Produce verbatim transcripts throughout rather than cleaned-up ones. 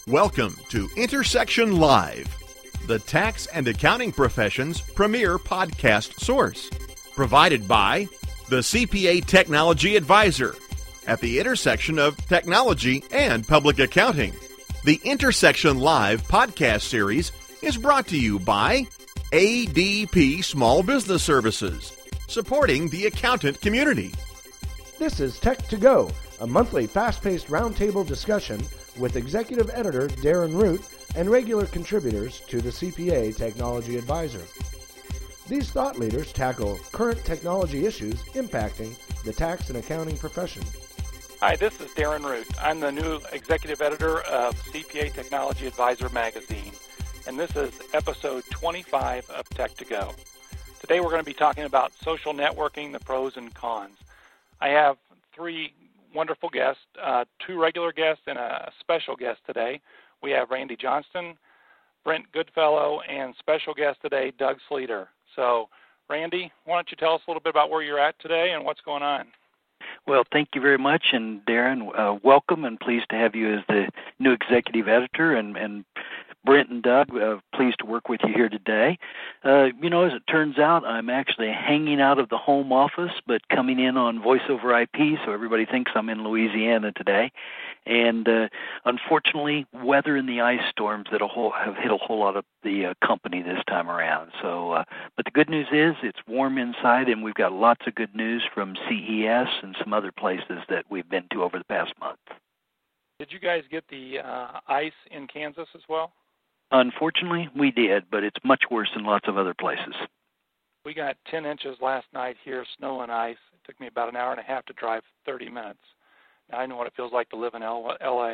Welcome to Intersection Live, the tax and accounting profession's premier podcast source. Provided by the C P A Technology Advisor at the intersection of technology and public accounting. The Intersection Live podcast series is brought to you by A D P Small Business Services, supporting the accountant community. This is Tech to Go, a monthly fast-paced roundtable discussion with Executive Editor Darren Root and regular contributors to the C P A Technology Advisor. These thought leaders tackle current technology issues impacting the tax and accounting profession. Hi, this is Darren Root. I'm the new Executive Editor of C P A Technology Advisor magazine, and this is episode twenty-five of Tech to Go. Today we're going to be talking about social networking, the pros and cons. I have three wonderful guests, uh, two regular guests and a special guest today. We have Randy Johnston, Brent Goodfellow, and special guest today, Doug Sleeter. So, Randy, why don't you tell us a little bit about where you're at today and what's going on? Well, thank you very much, and Darren, uh, welcome, and pleased to have you as the new executive editor, and, and Brent and Doug, uh, pleased to work with you here today. Uh, you know, as it turns out, I'm actually hanging out of the home office, but coming in on voice over I P, so everybody thinks I'm in Louisiana today. And uh, unfortunately, weather and the ice storms that a whole, have hit a whole lot of the uh, company this time around. So, uh, but the good news is it's warm inside, and we've got lots of good news from C E S and some other places that we've been to over the past month. Did you guys get the uh, ice in Kansas as well? Unfortunately, we did, but it's much worse in lots of other places. We got ten inches last night here, snow and ice. It took me about an hour and a half to drive thirty minutes. Now I know what it feels like to live in L A.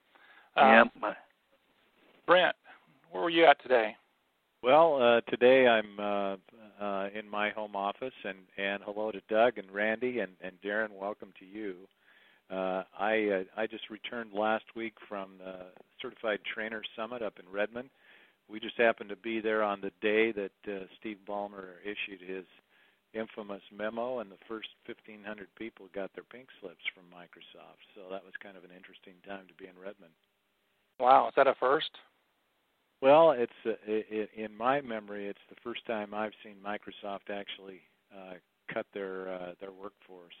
Um, yeah. Brent, where were you at today? Well, uh, today I'm uh, uh, in my home office, and, and hello to Doug and Randy and, and Darren. Welcome to you. Uh, I uh, I just returned last week from the Certified Trainer Summit up in Redmond. We just happened to be there on the day that uh, Steve Ballmer issued his infamous memo, and the first fifteen hundred people got their pink slips from Microsoft. So that was kind of an interesting time to be in Redmond. Wow, is that a first? Well, it's uh, it, in my memory, it's the first time I've seen Microsoft actually uh, cut their uh, their workforce.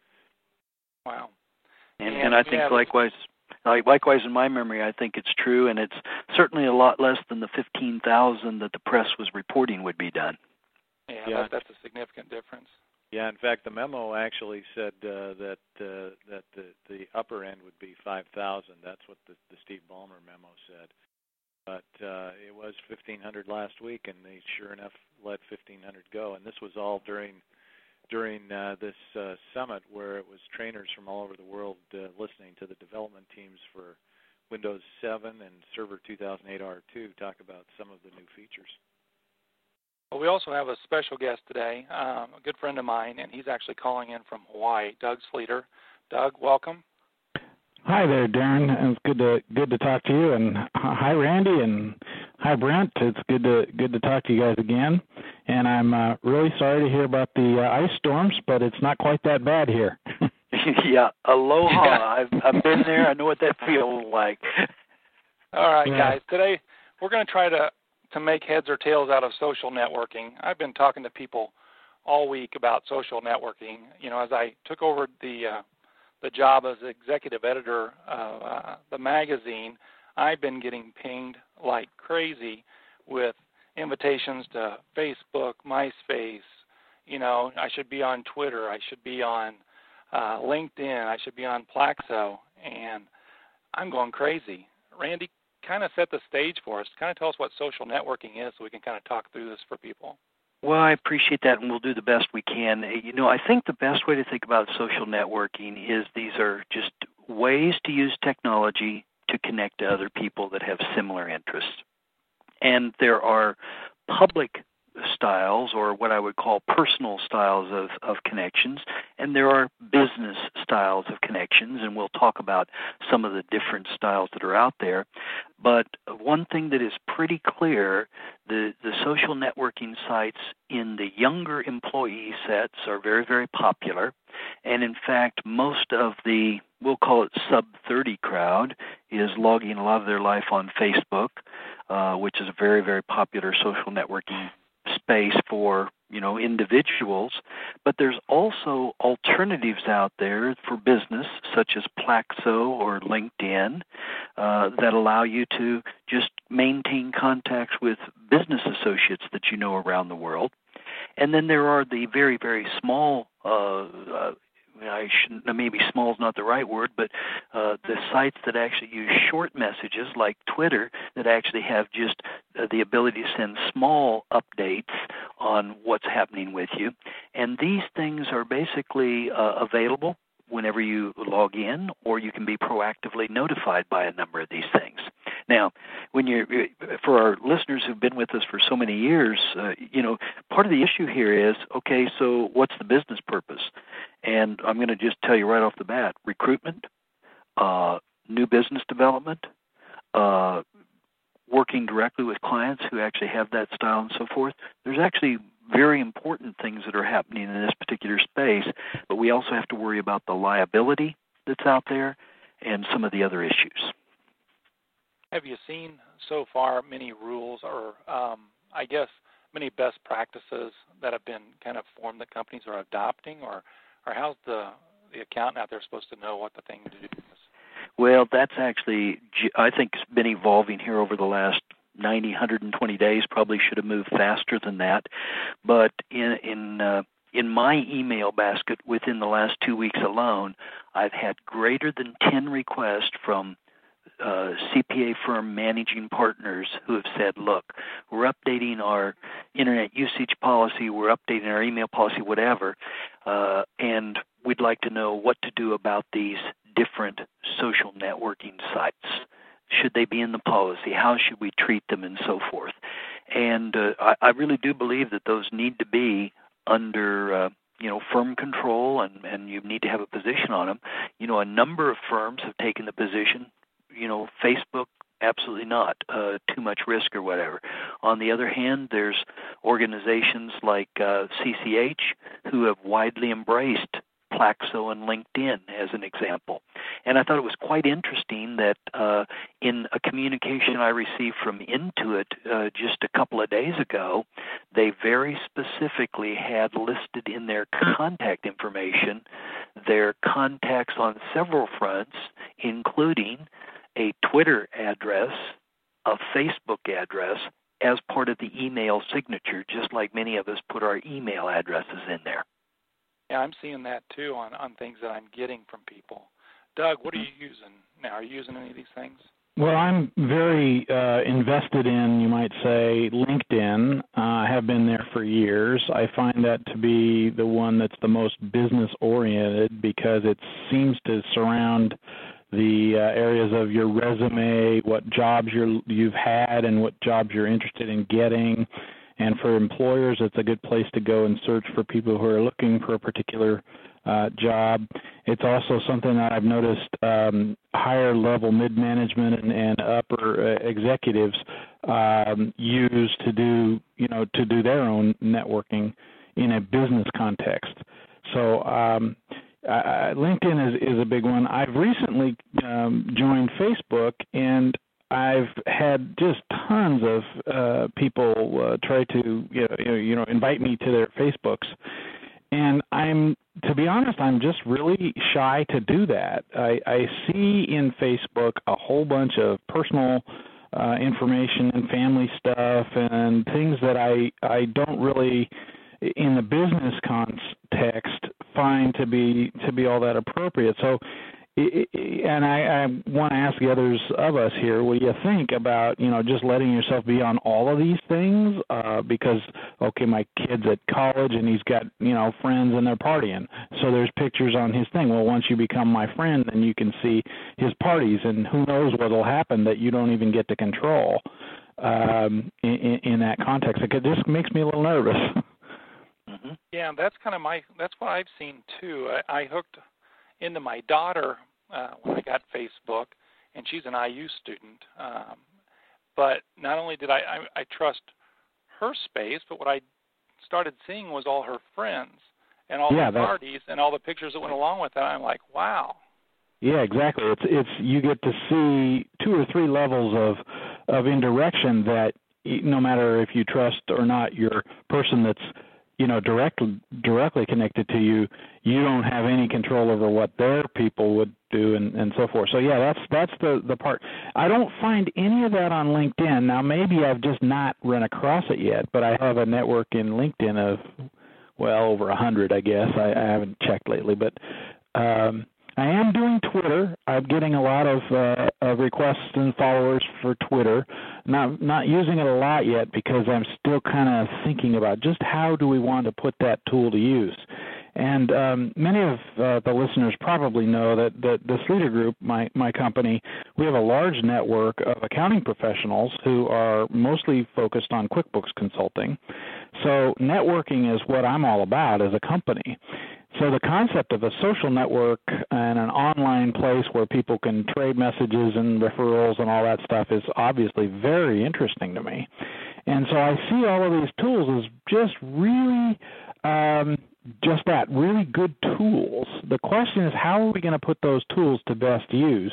Wow. And, and I think likewise, like likewise in my memory, I think it's true, and it's certainly a lot less than the fifteen thousand that the press was reporting would be done. Yeah, yeah. That, that's a significant difference. Yeah, in fact, the memo actually said uh, that uh, that the, the upper end would be five thousand. That's what the, the Steve Ballmer memo said. But uh, it was fifteen hundred last week, and they sure enough let fifteen hundred go. And this was all during during uh, this uh, summit where it was trainers from all over the world uh, listening to the development teams for Windows seven and Server two thousand eight R two talk about some of the new features. Well, we also have a special guest today, um, a good friend of mine, and he's actually calling in from Hawaii, Doug Sleeter. Doug, welcome. Hi there, Darren. It's good to good to talk to you, and hi, Randy, and hi, Brent. It's good to good to talk to you guys again. And I'm uh, really sorry to hear about the uh, ice storms, but it's not quite that bad here. yeah, aloha. Yeah. I've I've been there. I know what that feels like. All right, yeah. guys. Today we're going to try to to make heads or tails out of social networking. I've been talking to people all week about social networking. You know, as I took over the uh, the job as executive editor of uh, the magazine, I've been getting pinged like crazy with invitations to Facebook, MySpace. You know, I should be on Twitter. I should be on uh, LinkedIn. I should be on Plaxo. And I'm going crazy. Randy, kind of set the stage for us. Kind of tell us what social networking is so we can kind of talk through this for people. Well, I appreciate that, and we'll do the best we can. You know, I think the best way to think about social networking is these are just ways to use technology to connect to other people that have similar interests. And there are public styles, or what I would call personal styles of, of connections, and there are business styles of connections, and we'll talk about some of the different styles that are out there. But one thing that is pretty clear, the, the social networking sites in the younger employee sets are very, very popular, and in fact, most of the, we'll call it sub thirty crowd, is logging a lot of their life on Facebook, uh, which is a very, very popular social networking space for, you know, individuals. But there's also alternatives out there for business, such as Plaxo or LinkedIn, uh, that allow you to just maintain contacts with business associates that you know around the world. And then there are the very, very small, uh, uh, I shouldn't, maybe small is not the right word, but uh, the sites that actually use short messages like Twitter that actually have just uh, the ability to send small updates on what's happening with you. And these things are basically uh, available whenever you log in, or you can be proactively notified by a number of these things. Now, when you're, for our listeners who've been with us for so many years, uh, you know, part of the issue here is, okay, so what's the business purpose? And I'm going to just tell you right off the bat, recruitment, uh, new business development, uh, working directly with clients who actually have that style and so forth. There's actually very important things that are happening in this particular space, but we also have to worry about the liability that's out there and some of the other issues. Have you seen so far many rules or, um, I guess, many best practices that have been kind of formed that companies are adopting, or, or how's the, the accountant out there supposed to know what the thing to do is? Well, that's actually, I think, been evolving here over the last ninety, one hundred twenty days. Probably should have moved faster than that. But in in uh, in my email basket within the last two weeks alone, I've had greater than ten requests from uh, C P A firm managing partners who have said, look, we're updating our internet usage policy, we're updating our email policy, whatever, uh, and we'd like to know what to do about these different social networking sites. Should they be in the policy? How should we treat them, and so forth? And uh, I, I really do believe that those need to be under, uh, you know, firm control, and, and you need to have a position on them. You know, a number of firms have taken the position, you know, Facebook, absolutely not, uh, too much risk or whatever. On the other hand, there's organizations like uh, C C H who have widely embraced Plaxo and LinkedIn as an example. And I thought it was quite interesting that uh, in a communication I received from Intuit uh, just a couple of days ago, they very specifically had listed in their contact information their contacts on several fronts, including a Twitter address, a Facebook address, as part of the email signature, just like many of us put our email addresses in there. Yeah, I'm seeing that too on, on things that I'm getting from people. Doug, what are you using now? Are you using any of these things? Well, I'm very uh, invested in, you might say, LinkedIn. Uh, I have been there for years. I find that to be the one that's the most business-oriented because it seems to surround the uh, areas of your resume, what jobs you're, you've had and what jobs you're interested in getting. And for employers, it's a good place to go and search for people who are looking for a particular uh, job. It's also something that I've noticed um, higher level mid-management and, and upper uh, executives um, use to do, you know, to do their own networking in a business context. So um, uh, LinkedIn is, is a big one. I've recently um, joined Facebook, and I've had just tons of uh, people uh, try to you know, you know invite me to their Facebooks, and I'm to be honest, I'm just really shy to do that. I, I see in Facebook a whole bunch of personal uh, information and family stuff and things that I I don't really, in the business context, find to be to be all that appropriate. So. And I, I want to ask the others of us here, what do you think about, you know, just letting yourself be on all of these things? Uh, because, okay, my kid's at college and he's got, you know, friends and they're partying. So there's pictures on his thing. Well, once you become my friend, then you can see his parties, and who knows what will happen that you don't even get to control um, in, in that context. It just makes me a little nervous. Mm-hmm. Yeah, that's kind of my, that's what I've seen too. I, I hooked into my daughter uh, when I got Facebook, and she's an I U student. Um, but not only did I, I, I trust her space, but what I started seeing was all her friends and all yeah, the parties and all the pictures that went along with that. I'm like, wow, Yeah, exactly. It's it's you get to see two or three levels of of indirection that no matter if you trust or not your person that's you know directly directly connected to you, you don't have any control over what their people would do and, and so forth. So yeah, that's that's the the part. I don't find any of that on LinkedIn. Now maybe I've just not run across it yet, but I have a network in LinkedIn of well over a hundred, I guess. I, I haven't checked lately, but. Um, I am doing Twitter. I'm getting a lot of, uh, of requests and followers for Twitter. Not not using it a lot yet because I'm still kind of thinking about just how do we want to put that tool to use. And um, many of uh, the listeners probably know that, that the Sleater Group, my, my company, we have a large network of accounting professionals who are mostly focused on QuickBooks consulting. So networking is what I'm all about as a company. So the concept of a social network and an online place where people can trade messages and referrals and all that stuff is obviously very interesting to me. And so I see all of these tools as just really um, just that, really good tools. The question is, how are we going to put those tools to best use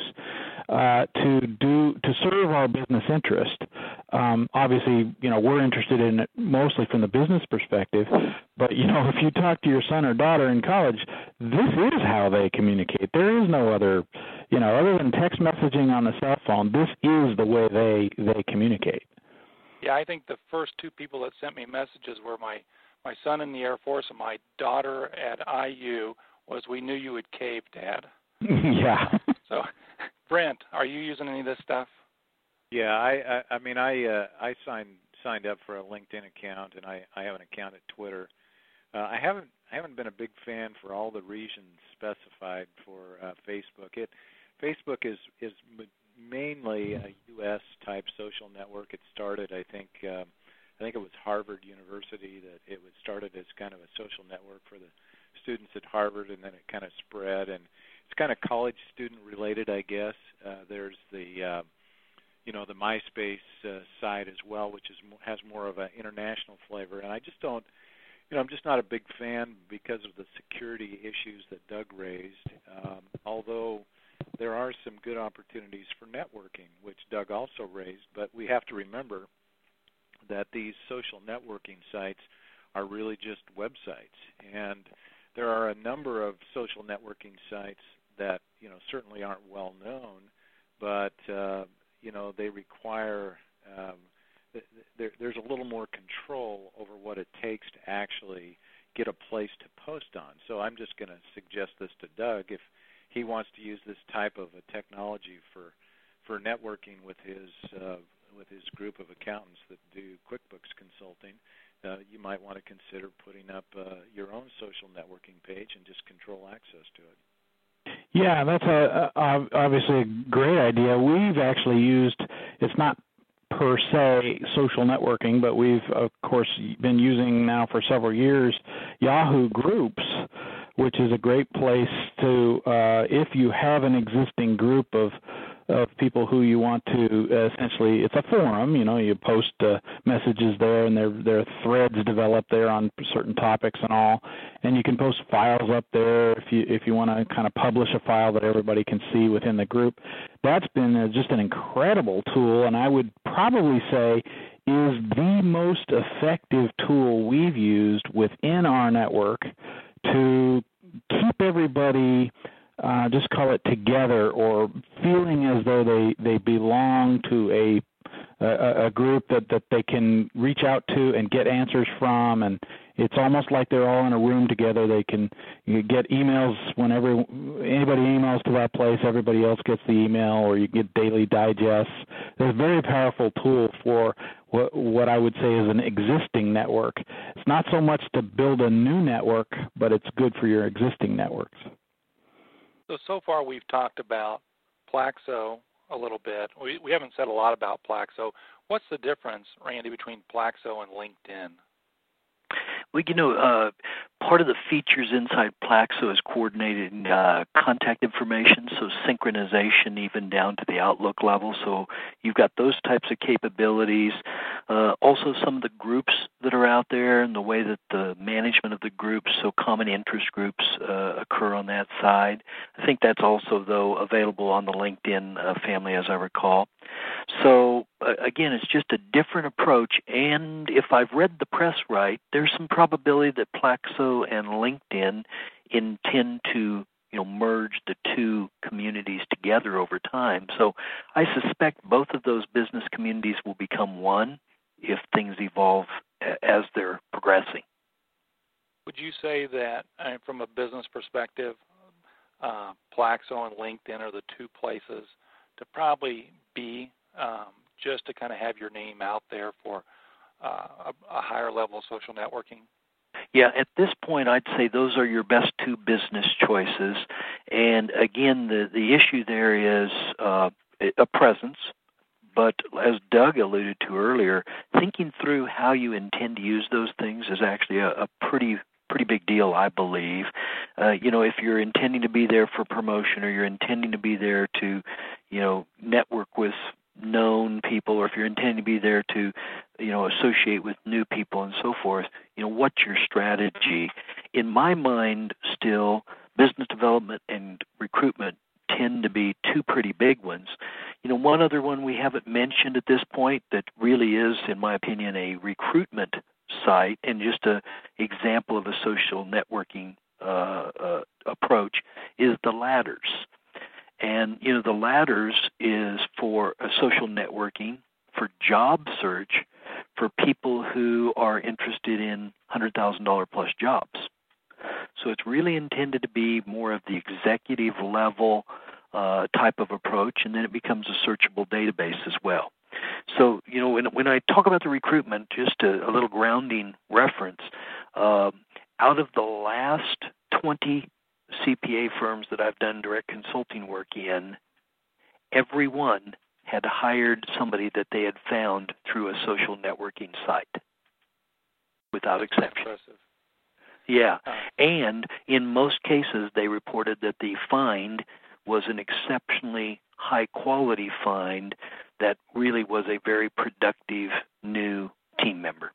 uh, to do to serve our business interest? Um, obviously, you know, we're interested in it mostly from the business perspective, but, you know, if you talk to your son or daughter in college, this is how they communicate. There is no other, you know, other than text messaging on the cell phone, this is the way they, they communicate. Yeah, I think the first two people that sent me messages were my, my son in the Air Force and my daughter at I U was, "We knew you would cave, Dad." Yeah. So, Brent, are you using any of this stuff? Yeah, I, I, I mean, I, uh, I signed signed up for a LinkedIn account, and I, I have an account at Twitter. Uh, I haven't, I haven't been a big fan for all the reasons specified for uh, Facebook. It, Facebook is is mainly a U S type social network. It started, I think, um, I think it was Harvard University that it was started as kind of a social network for the students at Harvard, and then it kind of spread, and it's kind of college student related, I guess. Uh, there's the uh, you know, the MySpace uh, side as well, which is has more of an international flavor. And I just don't, you know, I'm just not a big fan because of the security issues that Doug raised. Um, although there are some good opportunities for networking, which Doug also raised. But we have to remember that these social networking sites are really just websites, and there are a number of social networking sites that, you know, certainly aren't well known, but uh, you know, they require, um, th- there, there's a little more control over what it takes to actually get a place to post on. So I'm just going to suggest this to Doug. If he wants to use this type of a technology for for networking with his uh, with his group of accountants that do QuickBooks consulting, uh, you might want to consider putting up uh, your own social networking page and just control access to it. Yeah, that's a, a obviously a great idea. We've actually used, it's not per se social networking, but we've, of course, been using now for several years Yahoo Groups, which is a great place to, uh, if you have an existing group of of people who you want to uh, essentially, it's a forum, you know, you post uh, messages there, and there there are threads developed there on certain topics and all, and you can post files up there if you if you want to kind of publish a file that everybody can see within the group. That's been uh, just an incredible tool, and I would probably say is the most effective tool we've used within our network to keep everybody Uh, just call it together, or feeling as though they, they belong to a, a a group that, that they can reach out to and get answers from, and it's almost like they're all in a room together. They can you get emails whenever anybody emails to that place, everybody else gets the email, or you get daily digests. It's a very powerful tool for what, what I would say is an existing network. It's not so much to build a new network, but it's good for your existing networks. So, so far we've talked about Plaxo a little bit. We, we haven't said a lot about Plaxo. What's the difference, Randy, between Plaxo and LinkedIn? Well, you know, uh, part of the features inside Plaxo is coordinating uh, contact information, so synchronization even down to the Outlook level. So you've got those types of capabilities. Uh, also, some of the groups that are out there and the way that the management of the groups, so common interest groups, uh, occur on that side. I think that's also, though, available on the LinkedIn uh, family, as I recall. So, uh, again, it's just a different approach, and if I've read the press right, there's some probability that Plaxo and LinkedIn intend to, you know, merge the two communities together over time. So I suspect both of those business communities will become one if things evolve as they're progressing. Would you say that, uh, from a business perspective, uh, Plaxo and LinkedIn are the two places to probably be, um, just to kind of have your name out there for uh, a, a higher level of social networking? Yeah, at this point, I'd say those are your best two business choices. And again, the, the issue there is uh, a presence. But as Doug alluded to earlier, thinking through how you intend to use those things is actually a, a pretty pretty big deal, I believe. Uh, you know, if you're intending to be there for promotion, or you're intending to be there to, you know, network with known people, or if you're intending to be there to, you know, associate with new people and so forth, you know, what's your strategy? In my mind, still, business development and recruitment tend to be two pretty big ones. You know, one other one we haven't mentioned at this point that really is, in my opinion, a recruitment site and just an example of a social networking uh, uh, approach is the Ladders. And, you know, the Ladders is for a social networking, for job search, for people who are interested in one hundred thousand dollars plus jobs. So it's really intended to be more of the executive level uh, type of approach, and then it becomes a searchable database as well. So, you know, when, when I talk about the recruitment, just a, a little grounding reference, uh, out of the last twenty C P A firms that I've done direct consulting work in, every one had hired somebody that they had found through a social networking site, without exception. Impressive. Yeah, and in most cases, they reported that the find was an exceptionally high-quality find that really was a very productive new team member.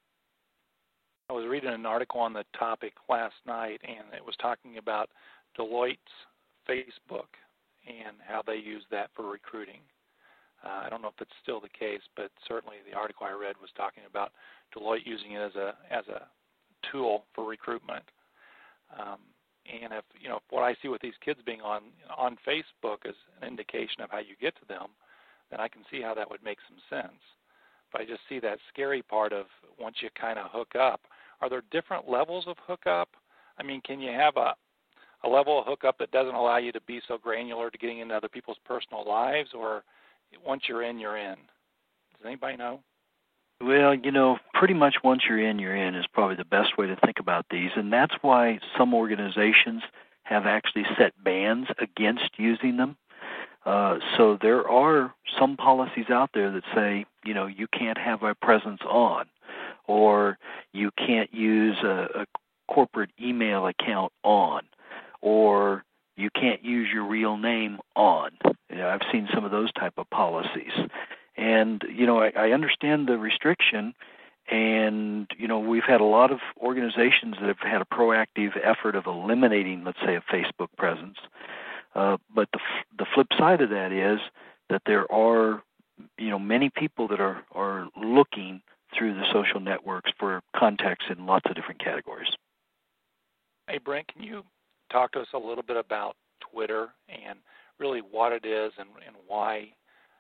I was reading an article on the topic last night, and it was talking about Deloitte's Facebook and how they use that for recruiting. Uh, I don't know if it's still the case, but certainly the article I read was talking about Deloitte using it as a as a tool for recruitment. Um, and if you know if what I see with these kids being on on Facebook is an indication of how you get to them, then I can see how that would make some sense. But I just see that scary part of once you kind of hook up. Are there different levels of hookup? I mean, can you have a a level of hookup that doesn't allow you to be so granular to getting into other people's personal lives, or once you're in, you're in? Does anybody know? Well, you know, pretty much once you're in, you're in is probably the best way to think about these. And that's why some organizations have actually set bans against using them. Uh, so there are some policies out there that say, you know, you can't have a presence on, or you can't use a, a corporate email account on, or you can't use your real name on. You know, I've seen some of those type of policies. And, you know, I, I understand the restriction, and, you know, we've had a lot of organizations that have had a proactive effort of eliminating, let's say, a Facebook presence. Uh, but the the flip side of that is that there are, you know, many people that are, are looking through the social networks for contacts in lots of different categories. Hey, Brent, can you talk to us a little bit about Twitter and really what it is and, and why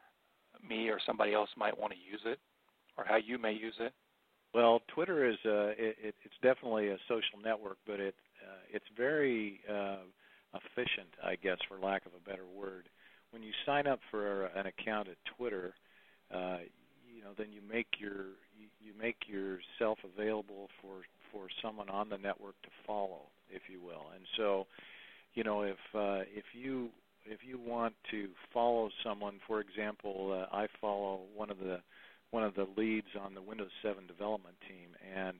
me or somebody else might want to use it, or how you may use it? Well, Twitter is uh, it, it's definitely a social network, but it uh, it's very uh, efficient, I guess, for lack of a better word. When you sign up for an account at Twitter, uh, you know, then you make your you, you make yourself available for for someone on the network to follow, if you will. And so, you know, if uh, if you if you want to follow someone, for example, uh, I follow one of the one of the leads on the Windows seven development team, and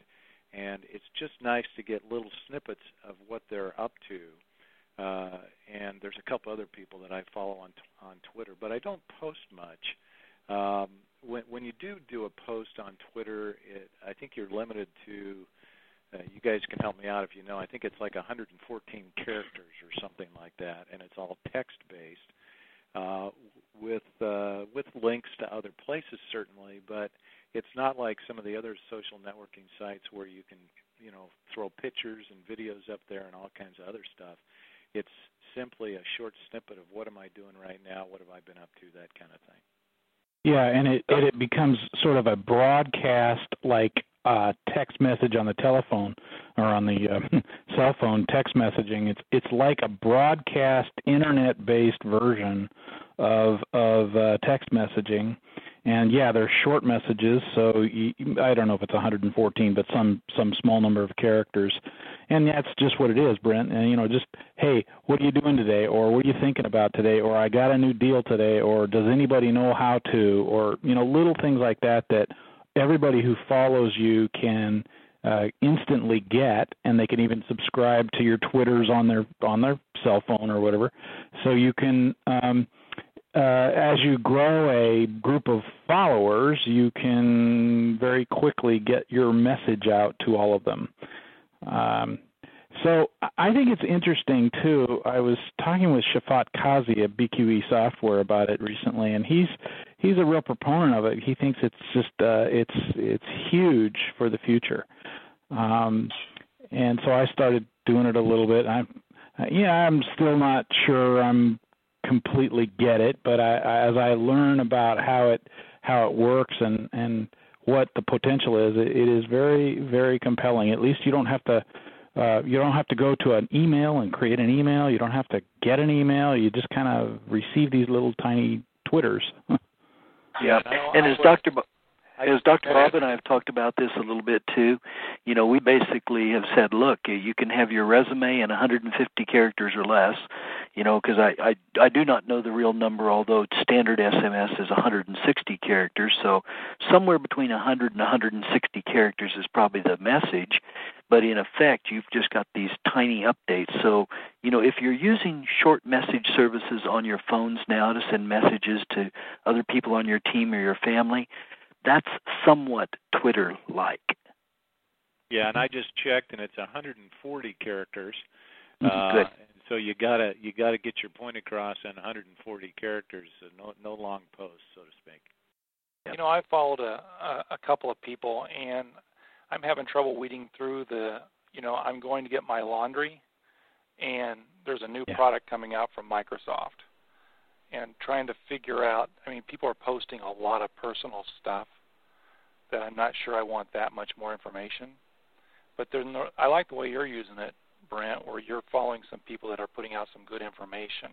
and it's just nice to get little snippets of what they're up to. Uh, and there's a couple other people that I follow on t- on Twitter, but I don't post much. Um, when, when you do do a post on Twitter, it, I think you're limited to, uh, you guys can help me out if you know, I think it's like one hundred fourteen characters or something like that, and it's all text-based, uh, with uh, with links to other places certainly, but it's not like some of the other social networking sites where you can, you know, throw pictures and videos up there and all kinds of other stuff. It's simply a short snippet of what am I doing right now, what have I been up to, that kind of thing. Yeah, and it, it, it becomes sort of a broadcast like uh, text message on the telephone or on the uh, cell phone text messaging. It's it's like a broadcast internet-based version of of uh, text messaging. And yeah, they're short messages, so you, I don't know if it's one hundred fourteen, but some some small number of characters, and that's just what it is, Brent. And you know, just hey, what are you doing today, or what are you thinking about today, or I got a new deal today, or does anybody know how to, or you know, little things like that that everybody who follows you can uh, instantly get, and they can even subscribe to your Twitters on their on their cell phone or whatever, so you can. Um, Uh, as you grow a group of followers, you can very quickly get your message out to all of them. Um, so I think it's interesting, too. I was talking with Shafat Kazi at B Q E Software about it recently, and he's he's a real proponent of it. He thinks it's just uh, it's it's huge for the future. Um, and so I started doing it a little bit. I'm, yeah, I'm still not sure I'm completely get it, but I, I, as I learn about how it how it works and, and what the potential is, it, it is very very compelling. At least you don't have to uh, you don't have to go to an email and create an email. You don't have to get an email. You just kind of receive these little tiny Twitters. Yeah, and as Doctor Bo- as Doctor Bob and I have talked about this a little bit too, you know, we basically have said, look, you can have your resume in one hundred fifty characters or less, you know, because I, I, I do not know the real number, although standard S M S is one hundred sixty characters, so somewhere between one hundred and one hundred sixty characters is probably the message, but in effect, you've just got these tiny updates. So, you know, if you're using short message services on your phones now to send messages to other people on your team or your family, that's somewhat Twitter-like. Yeah, and I just checked, and it's one hundred forty characters. Mm-hmm. Uh, Good. So you gotta you gotta get your point across in one hundred forty characters. So no no long posts, so to speak. You know, I followed a, a a couple of people, and I'm having trouble weeding through the. You know, I'm going to get my laundry, and there's a new Yeah. product coming out from Microsoft. And trying to figure out, I mean, people are posting a lot of personal stuff that I'm not sure I want that much more information. But there's no, I like the way you're using it, Brent, where you're following some people that are putting out some good information.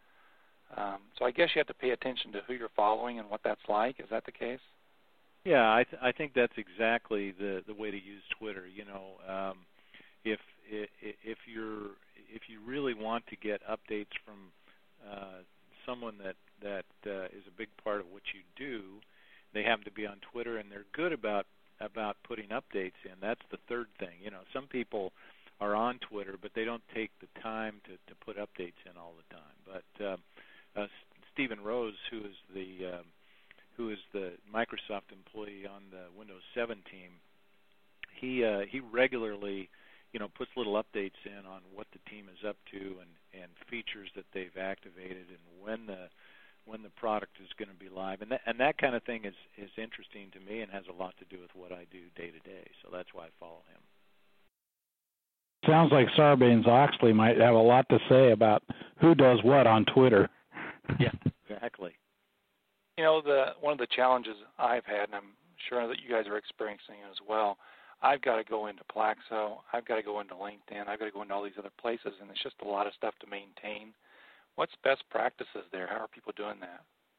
Um, so I guess you have to pay attention to who you're following and what that's like. Is that the case? Yeah, I th- I think that's exactly the the way to use Twitter. You know, um, if if you're if you really want to get updates from uh, someone that that uh, is a big part of what you do, they happen to be on Twitter and they're good about about putting updates in. That's the third thing. You know, some people are on Twitter, but they don't take the time to, to put updates in all the time. But uh, uh, Stephen Rose, who is the um, who is the Microsoft employee on the Windows seven team, he uh, he regularly, you know, puts little updates in on what the team is up to and, and features that they've activated and when the when the product is going to be live. And that, and that kind of thing is, is interesting to me and has a lot to do with what I do day to day. So that's why I follow him. Sounds like Sarbanes-Oxley might have a lot to say about who does what on Twitter. Yeah, exactly. You know, the one of the challenges I've had, and I'm sure that you guys are experiencing it as well, I've got to go into Plaxo, I've got to go into LinkedIn, I've got to go into all these other places, and it's just a lot of stuff to maintain. What's best practices there? How are people doing that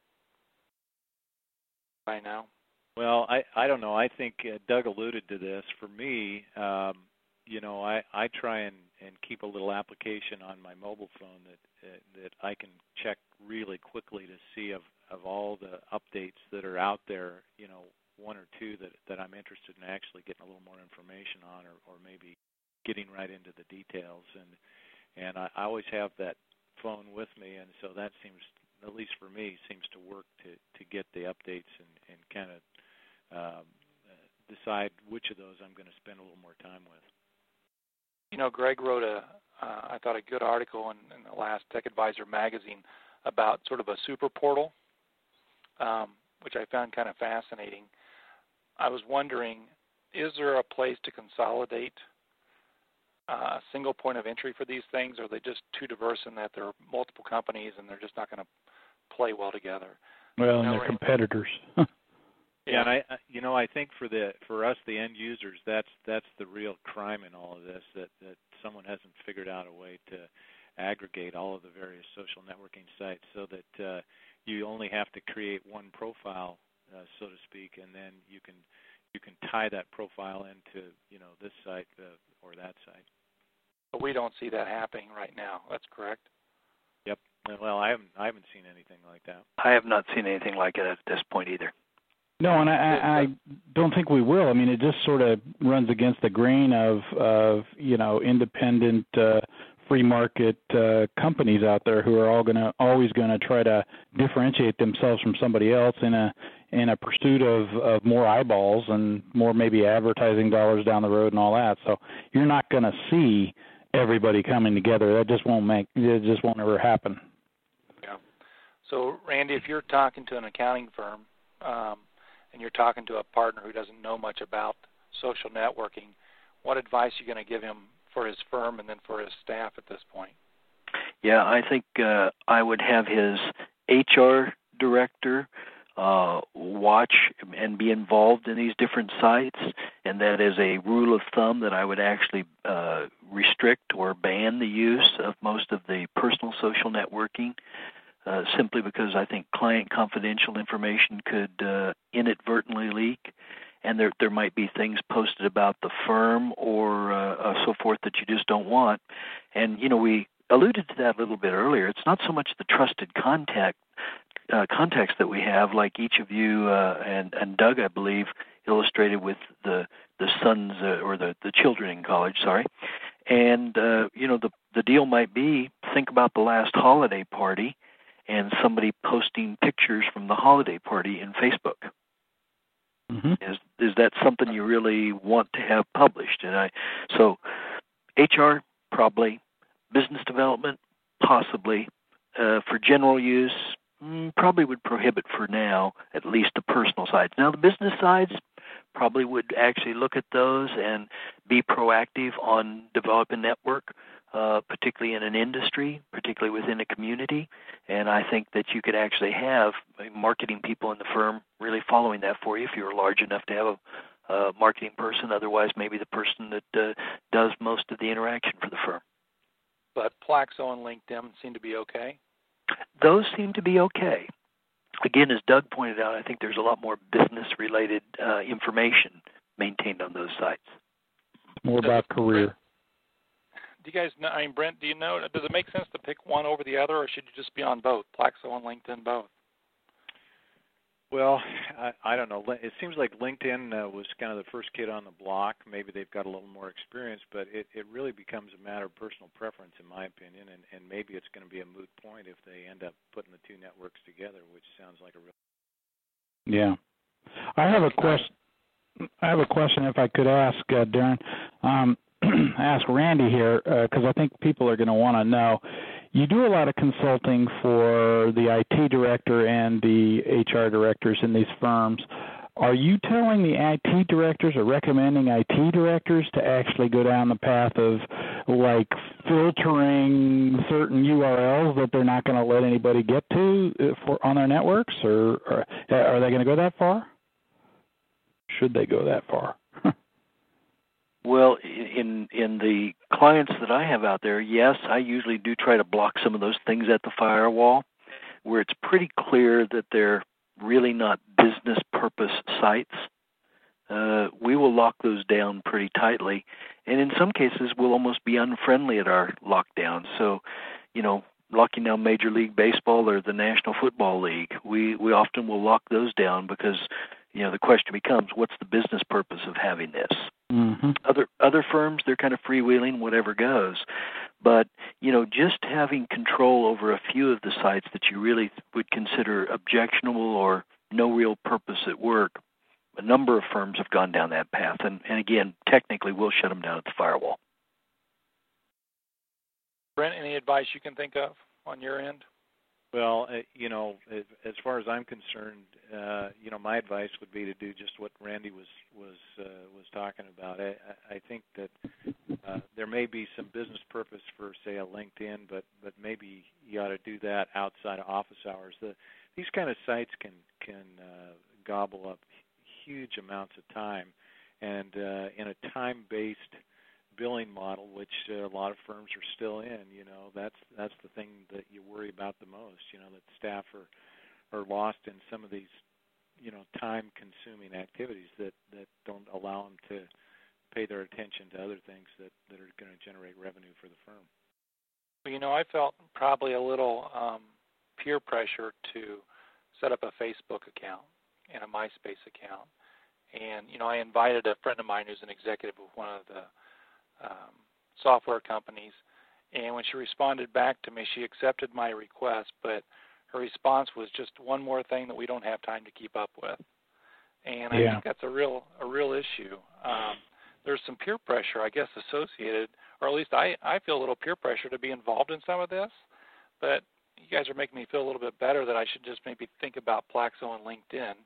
right now? Well, I, I don't know. I think uh, Doug alluded to this. For me, um, you know, I, I try and, and keep a little application on my mobile phone that uh, that I can check really quickly to see of, of all the updates that are out there, you know, one or two that that I'm interested in actually getting a little more information on, or, or maybe getting right into the details. And and I, I always have that phone with me, and so that seems, at least for me, seems to work to, to get the updates and, and kind of um, decide which of those I'm going to spend a little more time with. You know, Greg wrote a, uh, I thought, a good article in, in the last Tech Advisor magazine about sort of a super portal, um, which I found kind of fascinating. I was wondering, is there a place to consolidate uh, a single point of entry for these things, or are they just too diverse in that there are multiple companies and they're just not going to play well together? Well, and no, they're right? competitors. Yeah, and I, you know, I think for the for us, the end users, that's that's the real crime in all of this. That that someone hasn't figured out a way to aggregate all of the various social networking sites, so that uh, you only have to create one profile, uh, so to speak, and then you can you can tie that profile into, you know, this site uh, or that site. But we don't see that happening right now. That's correct. Yep. Well, I haven't I haven't seen anything like that. I have not seen anything like it at this point either. No, and I, I don't think we will. I mean, it just sort of runs against the grain of, of you know, independent uh, free market uh, companies out there who are all going to always going to try to differentiate themselves from somebody else in a in a pursuit of, of more eyeballs and more maybe advertising dollars down the road and all that. So you're not going to see everybody coming together. That just won't make it just won't ever happen. Yeah. So, Randy, if you're talking to an accounting firm, um, and you're talking to a partner who doesn't know much about social networking, what advice are you going to give him for his firm and then for his staff at this point? Yeah, I think uh, I would have his H R director uh, watch and be involved in these different sites, and that is a rule of thumb that I would actually uh, restrict or ban the use of most of the personal social networking. Uh, simply because I think client confidential information could uh, inadvertently leak, and there there might be things posted about the firm or uh, uh, so forth that you just don't want. And, you know, we alluded to that a little bit earlier. It's not so much the trusted contact uh, context that we have, like each of you uh, and, and Doug, I believe, illustrated with the, the sons uh, or the, the children in college, sorry. And, uh, you know, the, the deal might be, think about the last holiday party, and somebody posting pictures from the holiday party in Facebook. Mm-hmm. Is is that something you really want to have published? And I, so H R probably, business development possibly, uh, for general use mm, probably would prohibit for now at least the personal sides. Now the business sides probably would actually look at those and be proactive on developing network. Uh, particularly in an industry, particularly within a community. And I think that you could actually have marketing people in the firm really following that for you if you're large enough to have a, a marketing person. Otherwise, maybe the person that uh, does most of the interaction for the firm. But Plaxo and LinkedIn seem to be okay? Those seem to be okay. Again, as Doug pointed out, I think there's a lot more business-related uh, information maintained on those sites. More about career. Do you guys know, I mean, Brent, do you know, does it make sense to pick one over the other, or should you just be on both, Plaxo and LinkedIn both? Well, I, I don't know. It seems like LinkedIn uh, was kind of the first kid on the block. Maybe they've got a little more experience, but it, it really becomes a matter of personal preference, in my opinion, and, and maybe it's going to be a moot point if they end up putting the two networks together, which sounds like a real... Yeah. I have a question. I have a question if I could ask, uh, Darren. Um, ask Randy here, because uh, I think people are going to want to know. You do a lot of consulting for the I T director and the H R directors in these firms. Are you telling the I T directors or recommending I T directors to actually go down the path of, like, filtering certain U R Ls that they're not going to let anybody get to for on their networks, or, or are they going to go that far? Should they go that far? Well, in in the clients that I have out there, yes, I usually do try to block some of those things at the firewall where it's pretty clear that they're really not business purpose sites. Uh, we will lock those down pretty tightly, and in some cases we'll almost be unfriendly at our lockdown. So, you know, locking down Major League Baseball or the National Football League, we, we often will lock those down because you know, the question becomes, what's the business purpose of having this? Mm-hmm. Other other firms, they're kind of freewheeling, whatever goes. But, you know, just having control over a few of the sites that you really would consider objectionable or no real purpose at work, a number of firms have gone down that path. And, and again, technically, we'll shut them down at the firewall. Brent, any advice you can think of on your end? Well, uh, you know, as, as far as I'm concerned, uh, you know, my advice would be to do just what Randy was was uh, was talking about. I, I think that uh, there may be some business purpose for, say, a LinkedIn, but but maybe you ought to do that outside of office hours. The, these kind of sites can can uh, gobble up huge amounts of time, and uh, in a time-based billing model, which uh, a lot of firms are still in, you know, that's that's the thing that you worry about the most, you know, that staff are, are lost in some of these, you know, time-consuming activities that, that don't allow them to pay their attention to other things that, that are going to generate revenue for the firm. Well, you know, I felt probably a little um, peer pressure to set up a Facebook account and a MySpace account. And, you know, I invited a friend of mine who's an executive of one of the Um, software companies, and when she responded back to me, she accepted my request, but her response was just one more thing that we don't have time to keep up with. And I yeah. think that's a real a real issue. Um, there's some peer pressure, I guess, associated, or at least I, I feel a little peer pressure to be involved in some of this, but you guys are making me feel a little bit better that I should just maybe think about Plaxo and LinkedIn.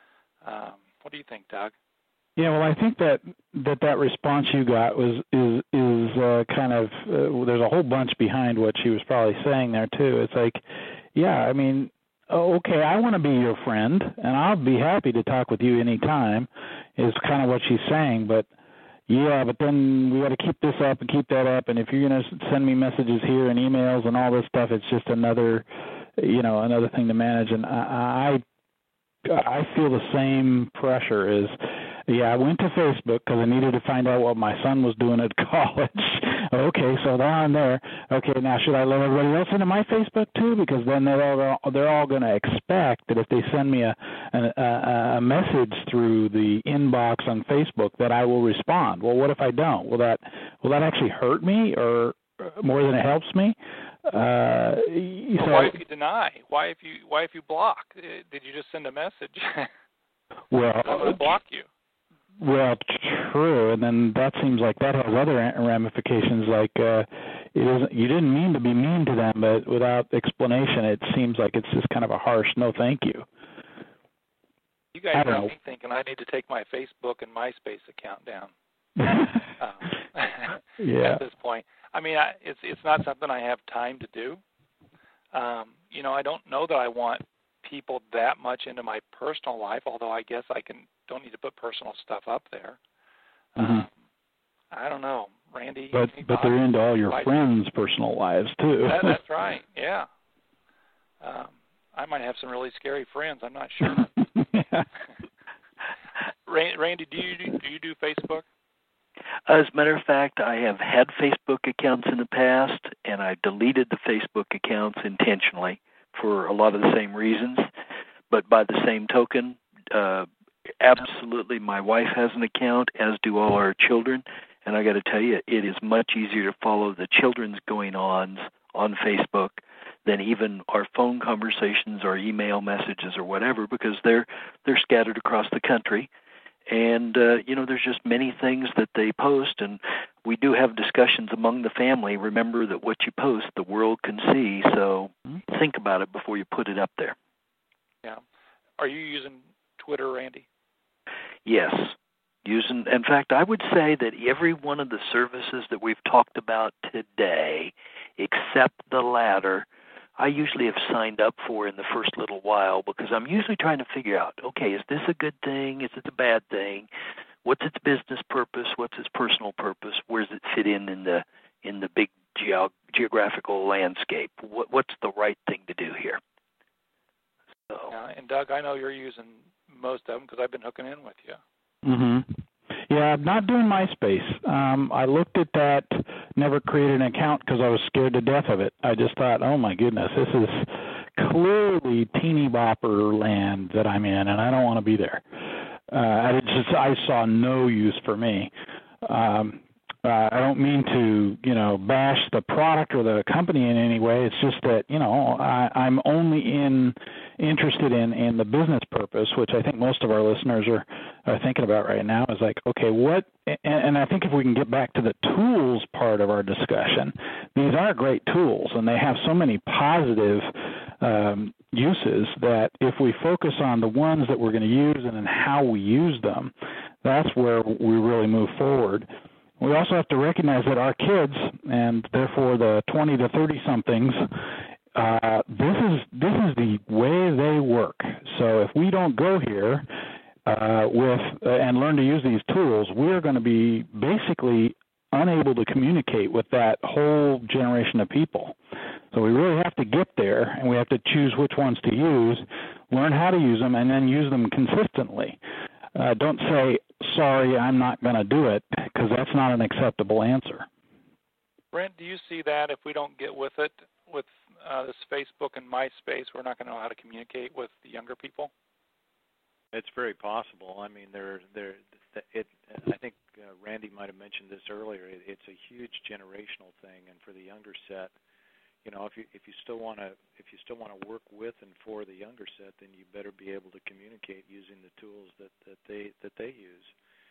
Um, what do you think, Doug? Yeah, well, I think that that, that response you got was is is uh, kind of uh, there's a whole bunch behind what she was probably saying there too. It's like, yeah, I mean, okay, I want to be your friend, and I'll be happy to talk with you anytime. Is kind of what she's saying, but yeah, but then we got to keep this up and keep that up, and if you're going to send me messages here and emails and all this stuff, it's just another, you know, another thing to manage, and I I, I feel the same pressure as. Yeah, I went to Facebook because I needed to find out what my son was doing at college. Okay, so they're on there. Okay, now should I let everybody else into my Facebook too? Because then they're all, they're all going to expect that if they send me a, a a message through the inbox on Facebook that I will respond. Well, what if I don't? Will that will that actually hurt me or more than it helps me? Uh, well, so, why if you deny? Why if you why if you block? Did you just send a message? well, I'm going to block you. Well, true, and then that seems like that has other ramifications. Like uh, it isn't, you didn't mean to be mean to them, but without explanation, it seems like it's just kind of a harsh no, thank you. You guys got me thinking I need to take my Facebook and MySpace account down. um, yeah. At this point, I mean, I, it's it's not something I have time to do. Um, you know, I don't know that I want people that much into my personal life, although I guess I can don't need to put personal stuff up there. Mm-hmm. Um, I don't know, Randy. But but they're into all your friends' personal lives too. that, that's right. Yeah. Um, I might have some really scary friends. I'm not sure. yeah. Randy, do you do, do you do Facebook? As a matter of fact, I have had Facebook accounts in the past, and I deleted the Facebook accounts intentionally for a lot of the same reasons. But by the same token, uh, absolutely, my wife has an account, as do all our children. And I got to tell you, it is much easier to follow the children's going-ons on Facebook than even our phone conversations or email messages or whatever, because they're they're scattered across the country. And, uh, you know, there's just many things that they post, and we do have discussions among the family. Remember that what you post, the world can see, so think about it before you put it up there. Yeah. Are you using Twitter, Randy? Yes. Using, in fact, I would say that every one of the services that we've talked about today, except the latter, I usually have signed up for in the first little while, because I'm usually trying to figure out, okay, is this a good thing? Is it a bad thing? What's its business purpose? What's its personal purpose? Where does it fit in in the in the big geo- geographical landscape? What, what's the right thing to do here? So. Yeah, and Doug, I know you're using most of them because I've been hooking in with you. Mm-hmm. Yeah, I'm not doing MySpace. Um, I looked at that, never created an account because I was scared to death of it. I just thought, oh my goodness, this is clearly teeny bopper land that I'm in, and I don't want to be there. uh, I just I saw no use for me. Um, uh, I don't mean to, you know, bash the product or the company in any way. It's just that, you know, I, I'm only in interested in, in the business purpose, which I think most of our listeners are, are thinking about right now, is like, okay, what, and, and I think if we can get back to the tools part of our discussion, these are great tools, and they have so many positive um, uses that if we focus on the ones that we're going to use and then how we use them, that's where we really move forward. We also have to recognize that our kids, and therefore the twenty to thirty-somethings, uh, this is this is the way they work. So if we don't go here uh, with uh, and learn to use these tools, we're going to be basically unable to communicate with that whole generation of people. So we really have to get there, and we have to choose which ones to use, learn how to use them, and then use them consistently. Uh, don't say, sorry, I'm not going to do it, because that's not an acceptable answer. Brent, do you see that if we don't get with it, with uh, this Facebook and MySpace, we're not going to know how to communicate with the younger people? It's very possible. I mean, there, there. It. I think uh, Randy might have mentioned this earlier. It, it's a huge generational thing, and for the younger set, you know, if you if you still want to if you still want to work with and for the younger set, then you better be able to communicate using the tools that, that they that they use.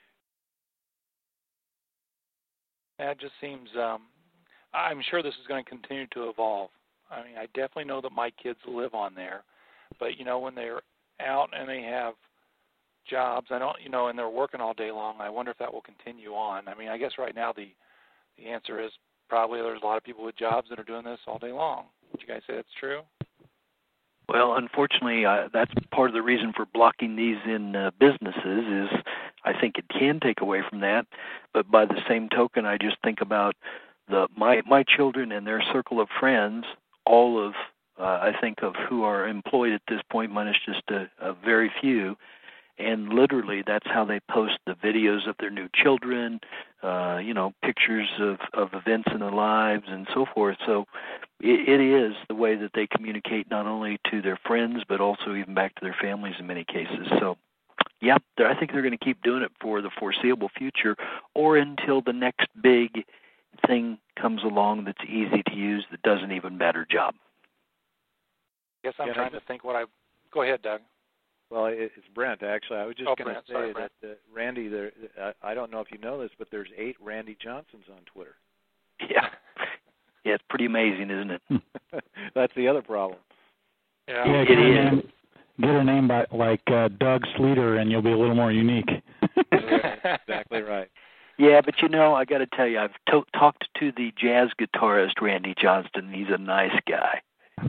That just seems. Um, I'm sure this is going to continue to evolve. I mean, I definitely know that my kids live on there, but you know, when they're out and they have jobs, I don't, you know, and they're working all day long, I wonder if that will continue on. I mean, I guess right now the the answer is probably there's a lot of people with jobs that are doing this all day long. Would you guys say that's true? Well, unfortunately, uh, that's part of the reason for blocking these in uh, businesses is I think it can take away from that. But by the same token, I just think about the my my children and their circle of friends, all of, uh, I think, of who are employed at this point, minus just a, a very few. And literally, that's how they post the videos of their new children, uh, you know, pictures of, of events in their lives and so forth. So it, it is the way that they communicate not only to their friends, but also even back to their families in many cases. So, yeah, I think they're going to keep doing it for the foreseeable future or until the next big thing comes along that's easy to use that does an even better job. I guess I'm yeah, trying to think what I – go ahead, Doug. Well, it's Brent, actually. I was just oh, going to say Sorry, that, uh, Randy, there, I don't know if you know this, but there's eight Randy Johnsons on Twitter. Yeah. Yeah, it's pretty amazing, isn't it? That's the other problem. Yeah, yeah it get, is. A name, get a name by, like uh, Doug Sleater, and you'll be a little more unique. Exactly right. Yeah, but you know, I got to tell you, I've to- talked to the jazz guitarist, Randy Johnston. He's a nice guy.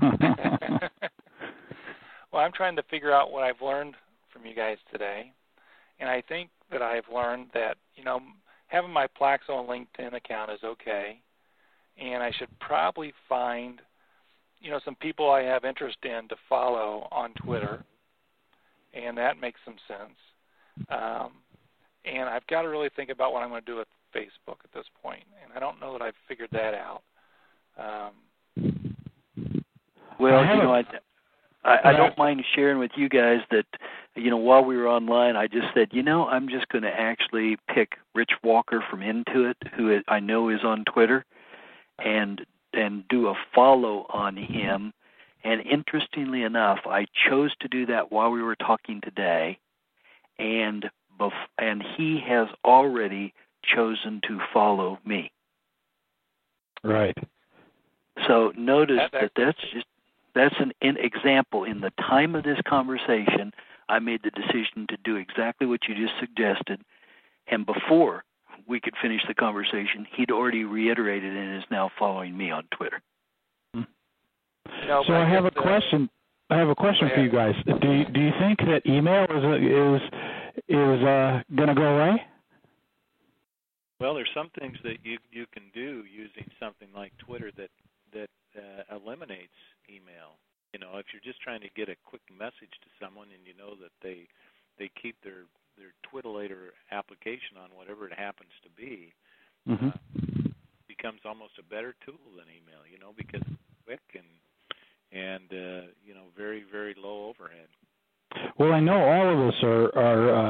Well, I'm trying to figure out what I've learned from you guys today, and I think that I've learned that, you know, having my Plaxo LinkedIn account is okay, and I should probably find, you know, some people I have interest in to follow on Twitter, and that makes some sense. Um, and I've got to really think about what I'm going to do with Facebook at this point, and I don't know that I've figured that out. Um, well, you know, I... I, I don't mind sharing with you guys that, you know, while we were online, I just said, you know, I'm just going to actually pick Rich Walker from Intuit, who I know is on Twitter, and and do a follow on him. And interestingly enough, I chose to do that while we were talking today, and bef- and he has already chosen to follow me. Right. So notice that, that that's just That's an, an example. In the time of this conversation, I made the decision to do exactly what you just suggested, and before we could finish the conversation, he'd already reiterated and is now following me on Twitter. no, so I, I have a the, question. I have a question for you guys. Do you, do you think that email is is is uh, going to go away? Well, there's some things that you you can do using something like Twitter that that uh, eliminates email. You know, if you're just trying to get a quick message to someone and you know that they they keep their their Twitter application on, whatever it happens to be, mm-hmm. uh, becomes almost a better tool than email. You know, because it's quick and and uh, you know, very very low overhead. Well, I know all of us are, are uh,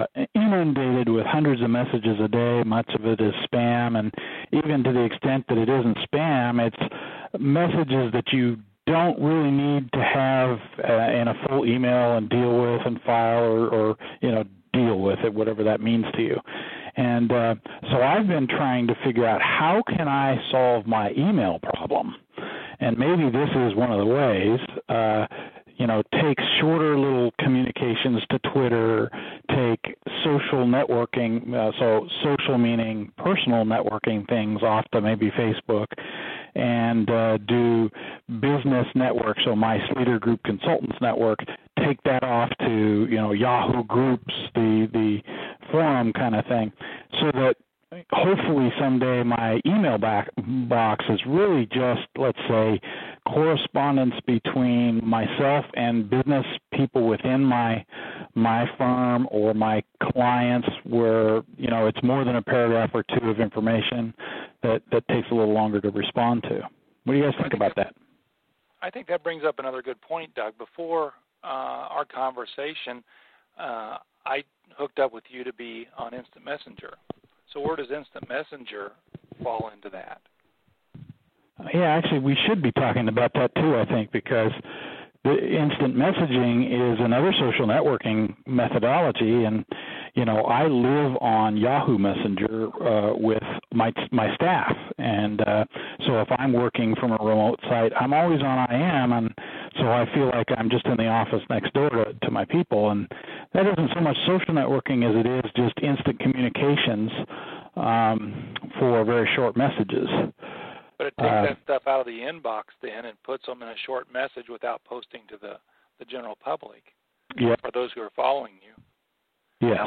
inundated with hundreds of messages a day. Much of it is spam, and even to the extent that it isn't spam, it's messages that you don't really need to have uh, in a full email and deal with and file or, or you know, deal with it, whatever that means to you. And uh, so I've been trying to figure out how can I solve my email problem. And maybe this is one of the ways, uh, you know, take shorter little communications to Twitter, take social networking, uh, so social meaning personal networking things off to maybe Facebook, and uh, do business network, so My Leader Group Consultants Network, take that off to, you know, Yahoo Groups, the, the forum kind of thing, so that hopefully someday my email back box is really just, let's say, correspondence between myself and business people within my my firm or my clients, where, you know, it's more than a paragraph or two of information that, that takes a little longer to respond to. What do you guys think about that? I think that brings up another good point, Doug. Before uh, our conversation, uh, I hooked up with you to be on Instant Messenger. So where does Instant Messenger fall into that? Yeah, actually, we should be talking about that too, I think, because the instant messaging is another social networking methodology, and, you know, I live on Yahoo Messenger uh, with my my staff, and uh, so if I'm working from a remote site, I'm always on I M, and so I feel like I'm just in the office next door to, to my people, and that isn't so much social networking as it is just instant communications um, for very short messages. But it takes uh, that stuff out of the inbox then and puts them in a short message without posting to the, the general public, yeah. or those who are following you. Yes.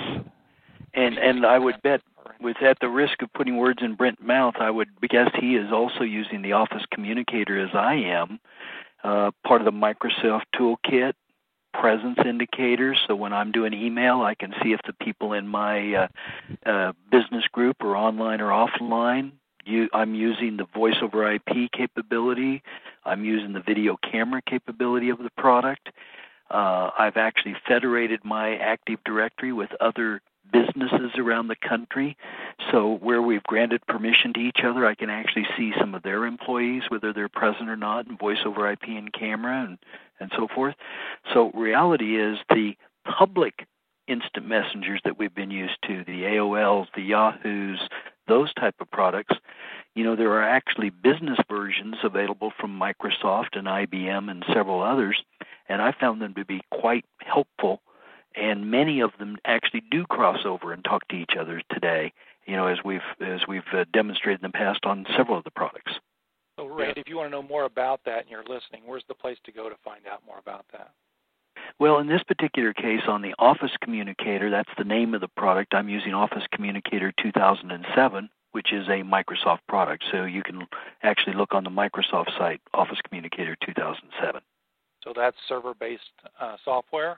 And and I would bet, with at the risk of putting words in Brent's mouth, I would guess he is also using the Office Communicator as I am, uh, part of the Microsoft Toolkit, presence indicators. So when I'm doing email, I can see if the people in my uh, uh, business group are online or offline. You, I'm using the voice over I P capability. I'm using the video camera capability of the product. Uh, I've actually federated my Active Directory with other businesses around the country. So where we've granted permission to each other, I can actually see some of their employees, whether they're present or not, and voice over I P and camera and, and so forth. So reality is the public instant messengers that we've been used to, the A O Ls, the Yahoos, those type of products, you know, there are actually business versions available from Microsoft and I B M and several others, and I found them to be quite helpful, and many of them actually do cross over and talk to each other today, you know, as we've as we've uh, demonstrated in the past on several of the products. So, Randy, if you want to know more about that and you're listening, where's the place to go to find out more about that? Well, in this particular case, on the Office Communicator, that's the name of the product. I'm using Office Communicator two thousand seven, which is a Microsoft product. So you can actually look on the Microsoft site, Office Communicator two thousand seven. So that's server-based uh, software?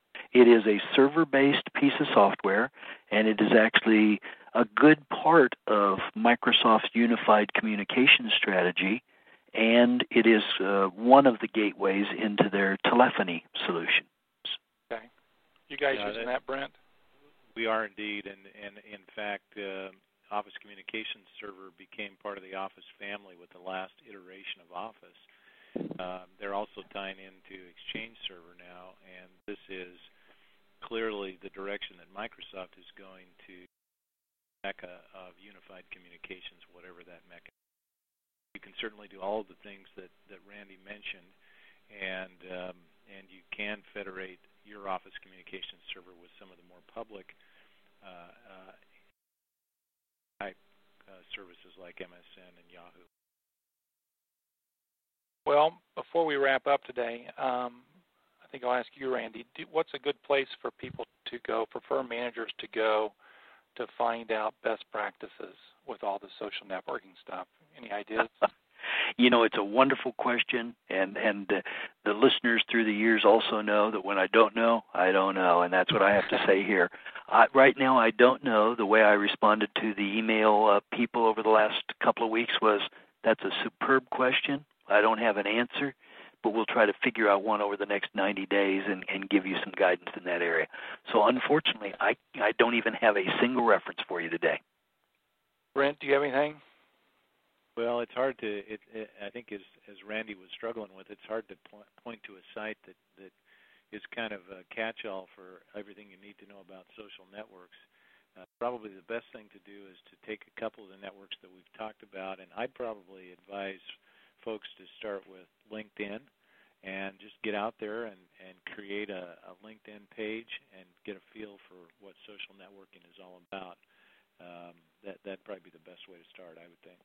It is a server-based piece of software, and it is actually a good part of Microsoft's unified communication strategy, and it is uh, one of the gateways into their telephony solutions. Okay. You guys yeah, using that, that, Brent? We are indeed, and, and in fact, uh, Office Communications Server became part of the Office family with the last iteration of Office. Um, they're also tying into Exchange Server now, and this is clearly the direction that Microsoft is going to mecca of unified communications, whatever that mecca is. You can certainly do all of the things that, that Randy mentioned, and um, and you can federate your Office Communications Server with some of the more public uh, uh, type uh, services like M S N and Yahoo. Well, before we wrap up today, um, I think I'll ask you, Randy, do, what's a good place for people to go, for firm managers to go to find out best practices with all the social networking stuff? Any ideas? You know, it's a wonderful question, and, and uh, the listeners through the years also know that when I don't know, I don't know, and that's what I have to say here. I, right now, I don't know. The way I responded to the email uh, people over the last couple of weeks was, that's a superb question. I don't have an answer, but we'll try to figure out one over the next ninety days and, and give you some guidance in that area. So unfortunately, I, I don't even have a single reference for you today. Brent, do you have anything? Well, it's hard to. It, it, I think as as Randy was struggling with, it's hard to point, point to a site that that is kind of a catch-all for everything you need to know about social networks. Uh, probably the best thing to do is to take a couple of the networks that we've talked about, and I'd probably advise folks to start with LinkedIn and just get out there and, and create a, a LinkedIn page and get a feel for what social networking is all about. Um, that, that'd probably be the best way to start, I would think.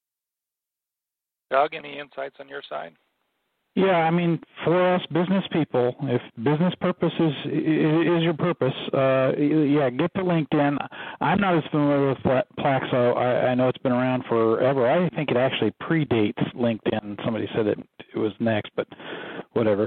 Doug, any insights on your side? Yeah, I mean, for us business people, if business purpose is is your purpose, uh, yeah, get to LinkedIn. I'm not as familiar with Plaxo. I, I know it's been around forever. I think it actually predates LinkedIn. Somebody said it, it was next, but whatever.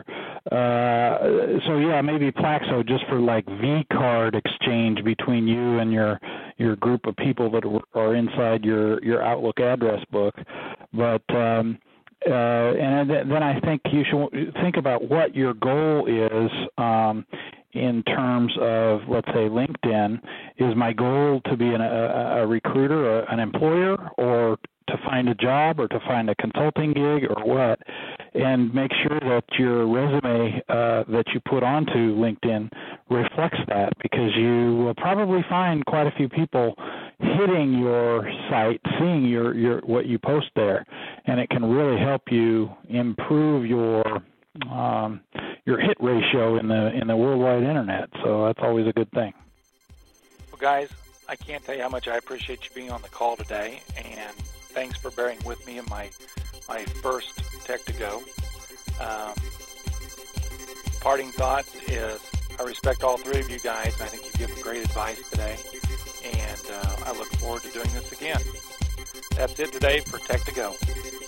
Uh, so, yeah, maybe Plaxo just for, like, V-card exchange between you and your your group of people that are inside your, your Outlook address book. But um Uh, and then I think you should think about what your goal is um, in terms of, let's say, LinkedIn. Is my goal to be an, a, a recruiter, a, an employer, or to find a job, or to find a consulting gig, or what? And make sure that your resume uh, that you put onto LinkedIn reflects that, because you will probably find quite a few people hitting your site, seeing your, your what you post there, and it can really help you improve your um, your hit ratio in the in the worldwide internet. So that's always a good thing. Well, guys, I can't tell you how much I appreciate you being on the call today, and thanks for bearing with me in my my first Tech to Go. Um, parting thoughts is I respect all three of you guys, and I think you give great advice today. And uh, I look forward to doing this again. That's it today for Tech to Go.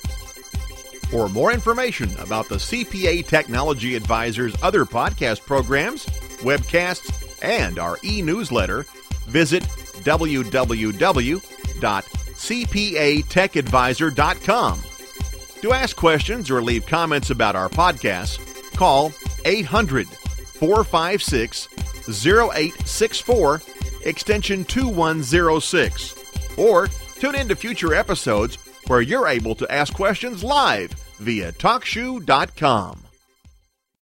For more information about the C P A Technology Advisor's other podcast programs, webcasts, and our e-newsletter, visit w w w dot c p a tech advisor dot com. To ask questions or leave comments about our podcasts, call eight hundred, four five six, zero eight six four extension two one zero six, or tune in to future episodes where you're able to ask questions live via talk shoe dot com.